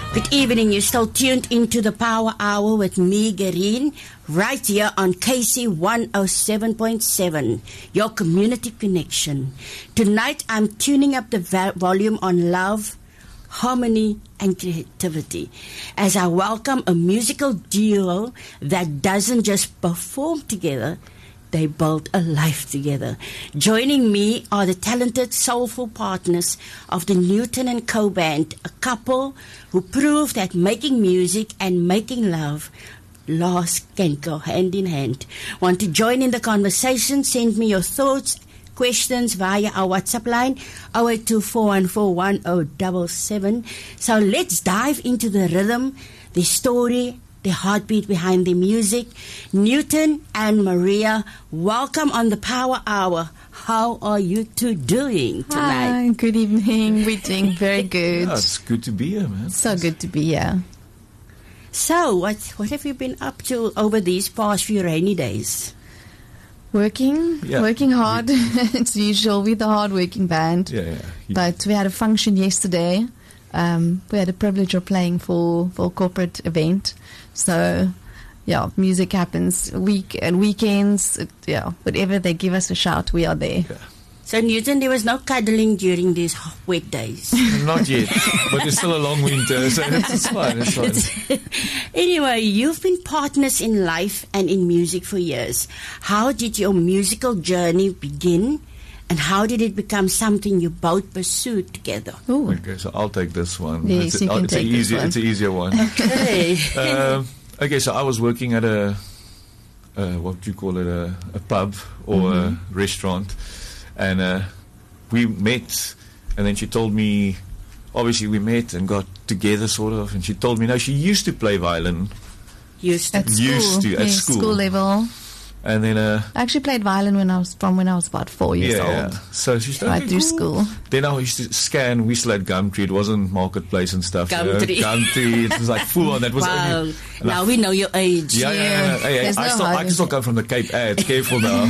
Good evening. You're still tuned into the Power Hour with me, Garine, right here on KC 107.7, your community connection. Tonight, I'm tuning up the volume on love, harmony, and creativity as I welcome a musical duo that doesn't just perform together, they build a life together. Joining me are the talented, soulful partners of the Newton and Co band, a couple who prove that making music and making love can go hand in hand. Want to join in the conversation? Send me your thoughts, questions via our WhatsApp line 0824141077. So let's dive into the rhythm, the story, the heartbeat behind the music. Newton and Maria, welcome on the Power Hour. How are you two doing tonight? Hi, good evening. We're doing very good. Yeah, it's good to be here, man. So good to be here. So, what have you been up to over these past few rainy days? Working hard. It's usual. We're the hard-working band. Yeah. But we had a function yesterday. We had the privilege of playing for a corporate event. So, yeah, music happens weekends. Whatever they give us a shout, we are there. Yeah. So, Newton, there was no cuddling during these wet days. Not yet, but it's still a long winter, so it's fine. Anyway, you've been partners in life and in music for years. How did your musical journey begin? And how did it become something you both pursued together? Ooh. Okay, so I'll take this one. Yes, you can take this one. It's an easier one. Okay. Okay, so I was working at a what do you call it, a pub or a restaurant, and we met, and then she told me, obviously we met and got together sort of, and she told me, no, she used to play violin. At school level. And then I actually played violin when I was about 4 years old. Yeah. So she started right through school. Then I used to scan. We still had Gumtree. It wasn't Marketplace and stuff. Gumtree. Gumtree. It was like full on. That was wow. Now we know your age. Yeah. Hey, I can still come from the Cape Ad. Careful now.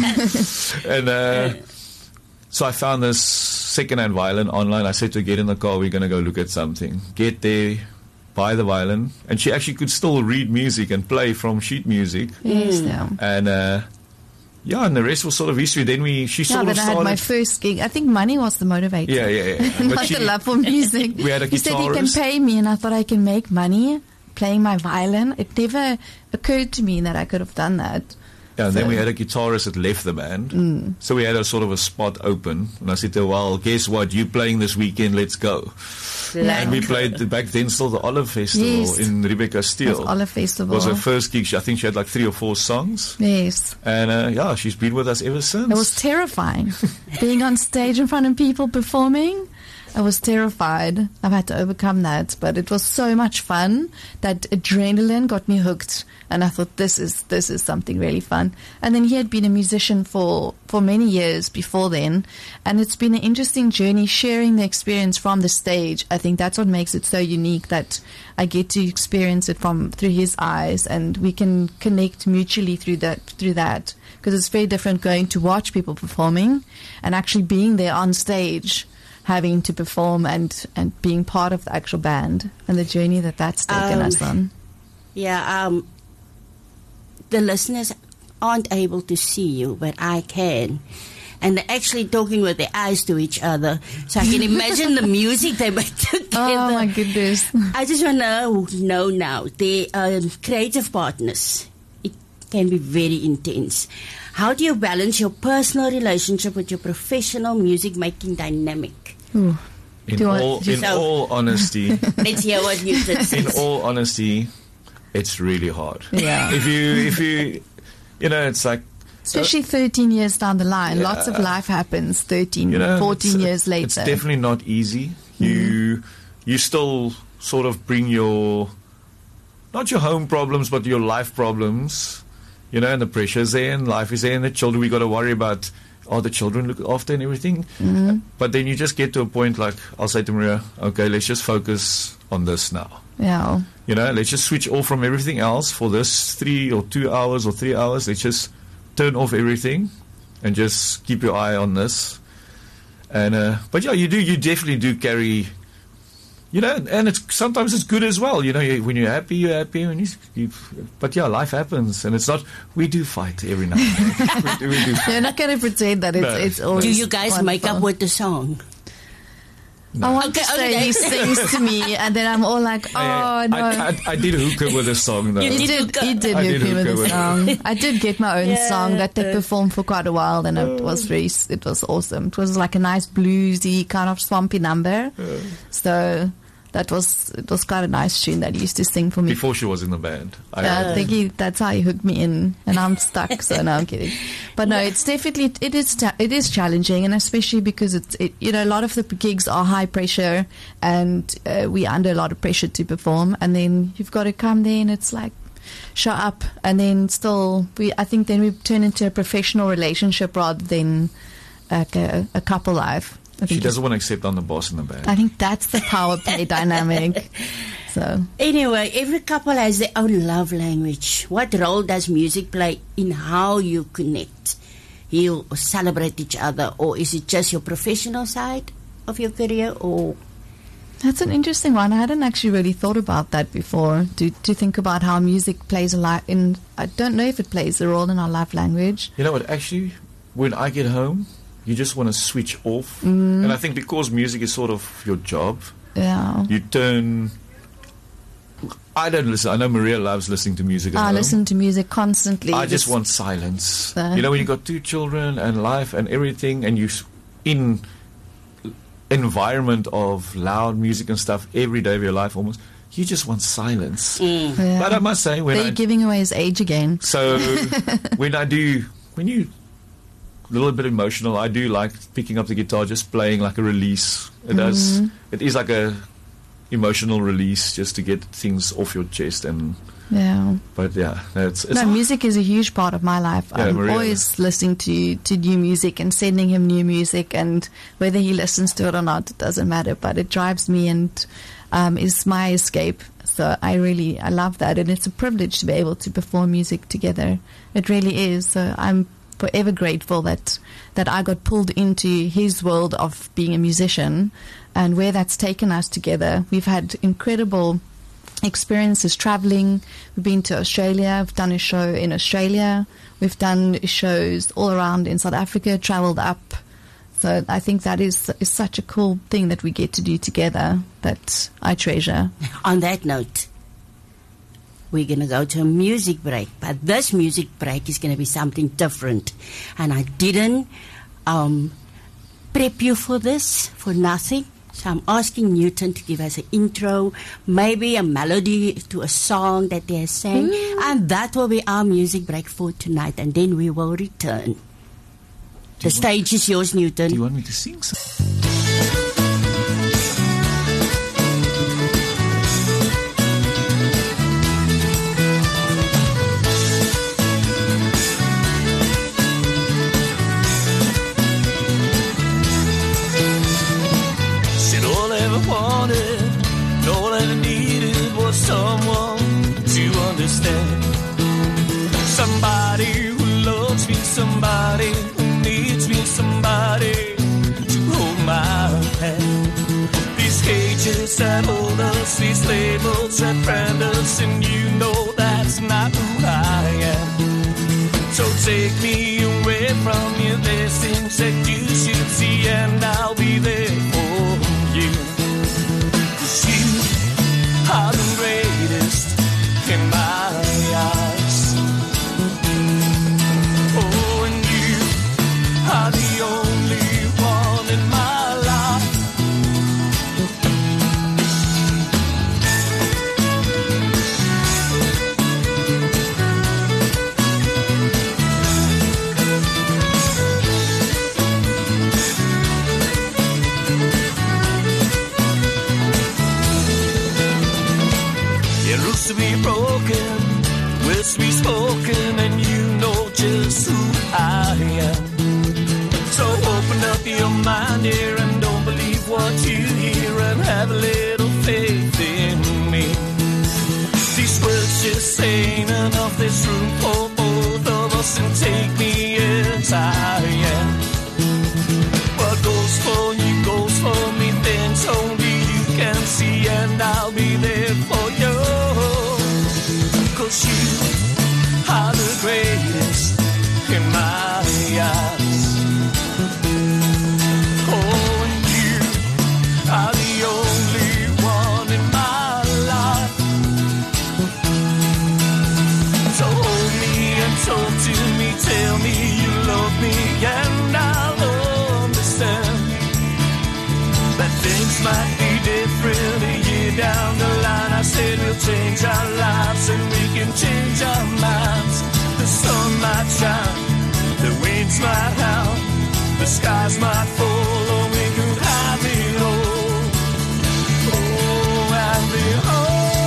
And so I found this second-hand violin online. I said to her, get in the car. We're going to go look at something. Get there. Buy the violin, and she actually could still read music and play from sheet music. Yes, yeah. And and the rest was sort of history. Then she sort of started. I had my first gig. I think money was the motivator. Yeah. Not the love for music. We had a guitarist. He said he can pay me, and I thought I can make money playing my violin. It never occurred to me that I could have done that. Yeah, and then we had a guitarist that left the band. So we had a sort of a spot open. And I said to her, well, guess what? You playing this weekend, let's go. And we played back then still the Olive Festival in Rebecca Steele. Olive Festival. It was her first gig. I think she had like 3 or 4 songs. Yes. And she's been with us ever since. It was terrifying. Being on stage in front of people performing, I was terrified. I've had to overcome that. But it was so much fun. That adrenaline got me hooked. And I thought, this is something really fun. And then he had been a musician for many years before then. And it's been an interesting journey sharing the experience from the stage. I think that's what makes it so unique, that I get to experience it through his eyes, and we can connect mutually through that. Because it's very different going to watch people performing and actually being there on stage, having to perform and being part of the actual band and the journey that's taken us on. Yeah, the listeners aren't able to see you, but I can. And they're actually talking with their eyes to each other. So I can imagine the music they make together. Oh, my goodness. I just want to know now, the creative partners, it can be very intense. How do you balance your personal relationship with your professional music-making dynamic? Ooh. In all honesty, let's hear what you said. In all honesty, it's really hard. Yeah. If you it's like, especially 13 years down the line, lots of life happens 13, 14 years later. It's definitely not easy. You still sort of bring not your home problems, but your life problems, and the pressure's there, and life is there, and the children we got to worry about. Are the children looked after and everything? But then you just get to a point like, I'll say to Maria, okay, let's just focus on this now. Yeah. Let's just switch off from everything else for this 3 or 2 hours or 3 hours. Let's just turn off everything and just keep your eye on this. And but yeah, you definitely do carry You know, and sometimes it's good as well. You know, when you're happy, you're happy. But yeah, life happens, and it's not. We do fight every now and then. we do. You're not going to pretend that it's always. Do you guys wonderful. make up with the song? No. I want to say he sings to me, and then I'm all like, "Oh no!" I did hookah with a song though. He did hook me with a song. I did get my own song that they performed for quite a while, and it was awesome. It was like a nice bluesy kind of swampy number. So it was quite a nice tune that he used to sing for me before she was in the band. I think that's how he hooked me in, and I'm stuck. So no, I'm kidding. But no, it's definitely it is challenging, and especially because a lot of the gigs are high pressure, and we're under a lot of pressure to perform, and then you've got to come there, and it's like show up, and then still I think then we turn into a professional relationship rather than like a couple life. She doesn't want to accept I'm the boss in the band. I think that's the power play dynamic. So anyway, every couple has their own love language. What role does music play in how you connect, you celebrate each other, or is it just your professional side of your career? Or that's an interesting one. I hadn't actually really thought about that before. To think about how music plays a lot in. I don't know if it plays a role in our love language. You know what? Actually, when I get home, you just want to switch off. And I think because music is sort of your job, you turn... I don't listen. I know Maria loves listening to music at home. I listen to music constantly. I just want silence. You know, when you've got 2 children and life and everything, and you're in environment of loud music and stuff every day of your life almost, you just want silence. But I must say... They're giving away his age again. So when you... a little bit emotional. I do like picking up the guitar, just playing like a release. It is like a emotional release, just to get things off your chest. And but music is a huge part of my life. I'm always listening to new music and sending him new music, and whether he listens to it or not, it doesn't matter. But it drives me and is my escape. So I love that, and it's a privilege to be able to perform music together. It really is. So I'm forever grateful that I got pulled into his world of being a musician, and where that's taken us together. We've had incredible experiences traveling. We've been to Australia. We've done a show in Australia. We've done shows all around in South Africa, traveled up. So I think that is such a cool thing that we get to do together that I treasure. On that note, we're going to go to a music break, but this music break is going to be something different. And I didn't prep you for this, for nothing. So I'm asking Newton to give us an intro, maybe a melody to a song that they sang. And that will be our music break for tonight. And then we will return. The stage is yours, Newton. Do you want me to sing something? Someone to understand, somebody who loves me, somebody who needs me, somebody to hold my hand. These cages that hold us, these labels that brand us, and you know that's not who I am. So take me away from you, there's things that you should see, and I'll be there for you. 'Cause you are the greatest in my eyes. Oh, and you are the only one in my life. It looks to be broken, wills to be spoken, and you know just who I am. So open up your mind here and don't believe what you hear, and have a little faith in me. These words just ain't enough, there's room for both of us, and take me as I am. What goes for you goes for me, things only you can see, down the line, I said we'll change our lives and we can change our minds. The sun might shine, the winds might howl, the skies might fall, or we could have it all. Oh, have it all.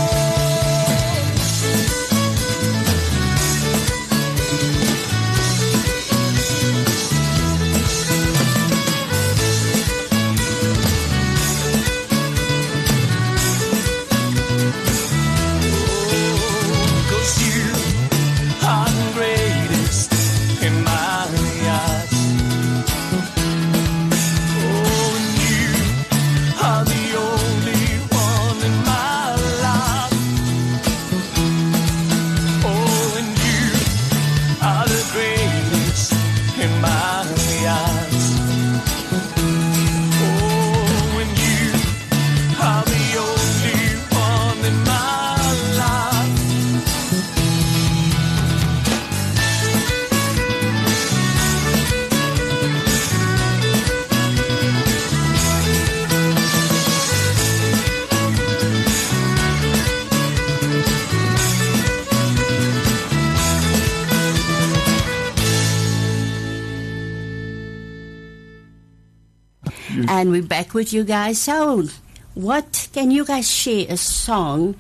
And we're back with you guys. So, what can you guys share a song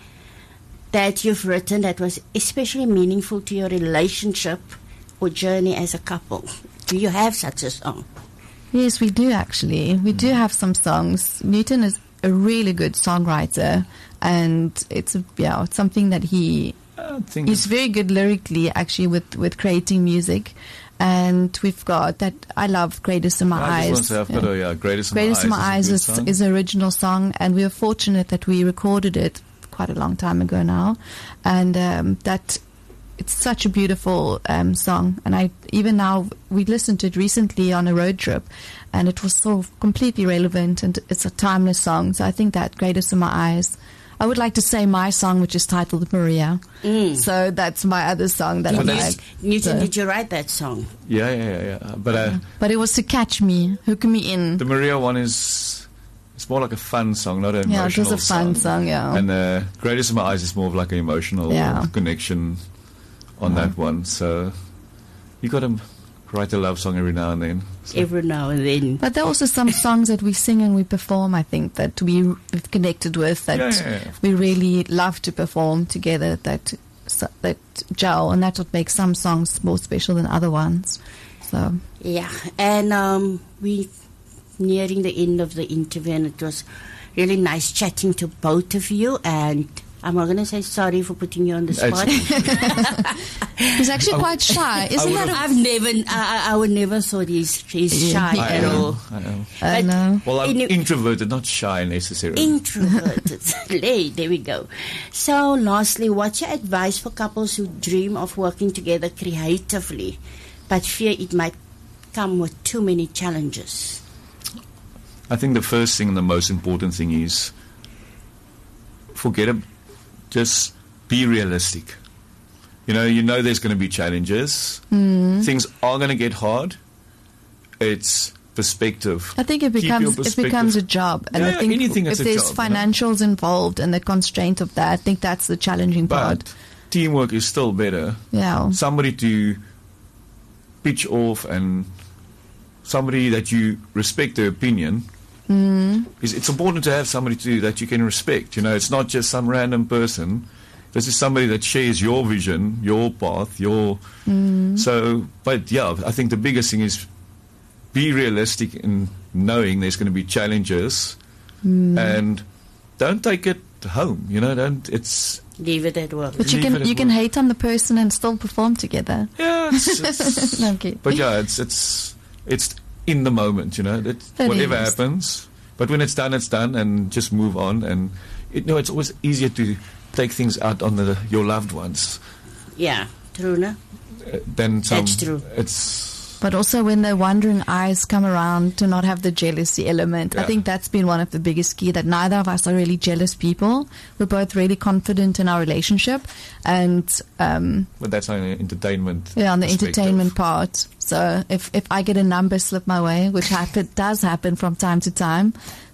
that you've written that was especially meaningful to your relationship or journey as a couple? Do you have such a song? Yes, we do actually. We do have some songs. Newton is a really good songwriter, and it's something that he's very good lyrically actually with creating music. And we've got that. I love Greatest in My Eyes. Greatest in My Eyes is an original song, and we are fortunate that we recorded it quite a long time ago now, and that it's such a beautiful song. And even now we listened to it recently on a road trip, and it was so completely relevant, and it's a timeless song. So I think that Greatest in My Eyes. I would like to say my song, which is titled Maria. So that's my other song that I like. Newton, did you write that song? Yeah. But it was to catch me, hook me in. The Maria one it's more like a fun song, not an emotional song. Yeah, it was a fun song, yeah. And Greatest in My Eyes is more of like an emotional connection on that one. So you got to write a love song every now and then. So. Every now and then. But there are also some songs that we sing and we perform, I think, that we've connected with, that we really love to perform together, that gel, and that's what makes some songs more special than other ones. So yeah, and we nearing the end of the interview, and it was really nice chatting to both of you, and I'm not going to say sorry for putting you on the spot. He's actually quite shy. I would never thought he's shy at all. I know. Well, I'm in introverted, not shy necessarily. Introverted. There we go. So, lastly, what's your advice for couples who dream of working together creatively, but fear it might come with too many challenges? I think the first thing and the most important thing is just be realistic. You know there's going to be challenges. Things are going to get hard. It's perspective. I think it becomes a job. And I think if there's financials involved and the constraint of that, I think that's the challenging part. But teamwork is still better. Yeah. Somebody to pitch off, and somebody that you respect their opinion. It's important to have somebody that you can respect. It's not just some random person. This is somebody that shares your vision, your path, but yeah, I think the biggest thing is be realistic in knowing there's going to be challenges, and don't take it home. Leave it at work. But you can hate on the person and still perform together. Yeah, okay. But yeah, it's in the moment, whatever happens. But when it's done, and just move on. And it's always easier to take things out on your loved ones. Yeah, true, no? That's true. But also when the wandering eyes come around, to not have the jealousy element. I think that's been one of the biggest key, that neither of us are really jealous people. We're both really confident in our relationship. And but that's on the entertainment. Yeah, on the entertainment part. So if I get a number slip my way, which does happen from time to time,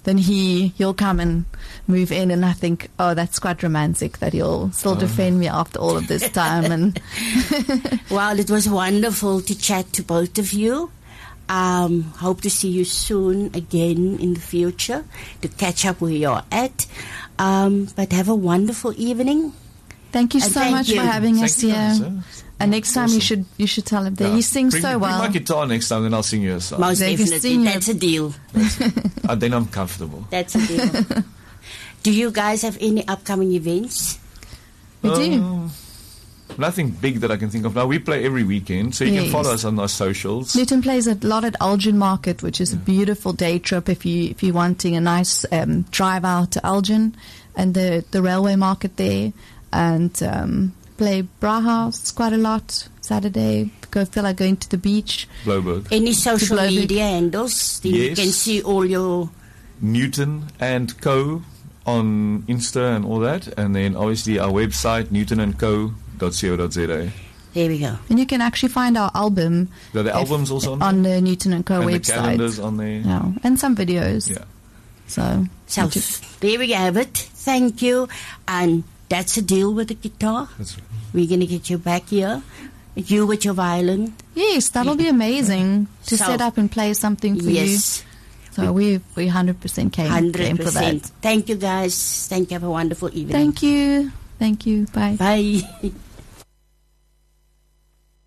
then he'll come and move in, and I think, oh, that's quite romantic that he'll still defend me after all of this time. And Well, it was wonderful to chat to both of you. Hope to see you soon again in the future to catch up where you're at. But have a wonderful evening. thank you And so thank much you. for having us Thank you, here. sir. And next time Awesome. you should tell him that Yeah. he sings bring, so Bring well. my guitar next time, then I'll sing you a song. Most They can definitely. sing That's a deal. Then I'm comfortable. That's a deal. Do you guys have any upcoming events? We do. Nothing big that I can think of now. We play every weekend, so you Yes. can follow us on our socials. Newton plays a lot at Elgin Market, which is a beautiful day trip if you're wanting a nice drive out to Elgin and the railway market there, and play Brauhaus quite a lot Saturday. Feel like going to the beach. Bloberg. Any social Blow big. media handles? Then you Yes. can see all your... Newton and Co. on Insta and all that, and then obviously our website newtonandco.co.za. There we go. And you can actually find our album The album's also on, on the Newton & Co. and the website. calendars on there. Yeah, and some videos. Yeah. So, So, there we have it. Thank you. And that's a deal with the guitar. That's right. We're going to get you back here. You with your violin. yes, that'll be amazing to So- set up and play something for Yes. you. So we 100% game for that. 100%. Thank you, guys. Thank you. Have a wonderful evening. Thank you. Thank you. Bye. Bye.